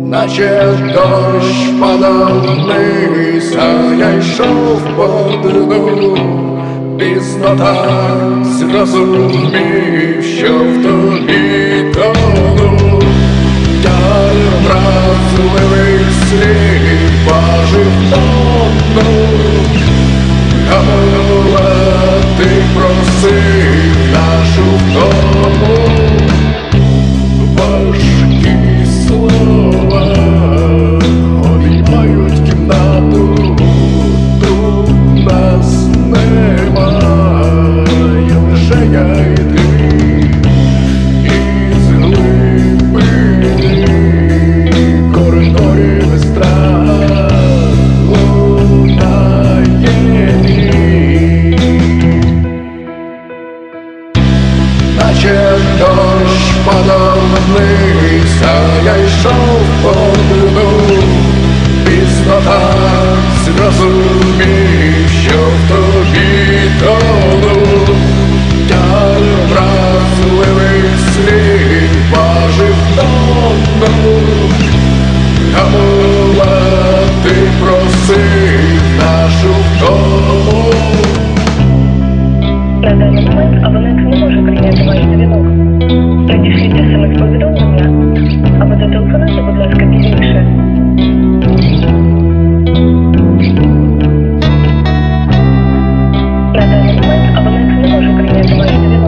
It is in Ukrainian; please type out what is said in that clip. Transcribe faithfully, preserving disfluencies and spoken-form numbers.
наче дощ падав вниз, а я йшов по дну. Пізно так зрозумів, що в тобі тону. Я вразливий слів важив тону. Гамова ти просив нашу втому. Важкі слова обіймають кімнату. Тут нас немає, лише я і ти. Із глибини коридорів страх лунає ні. Наче дощ падав вниз, а я йшов по дну. Пізно так зрозумів, що в тобі тону. Я вразливих слів важив тону. Гамова ти просив нашу втому. На даний момент абонент не може прийняти ваш дзвінок. Надішліть смс-повідомлення або зателефонуйте, будь ласка, пізніше. На даний момент абонент не може прийняти ваш дзвінок.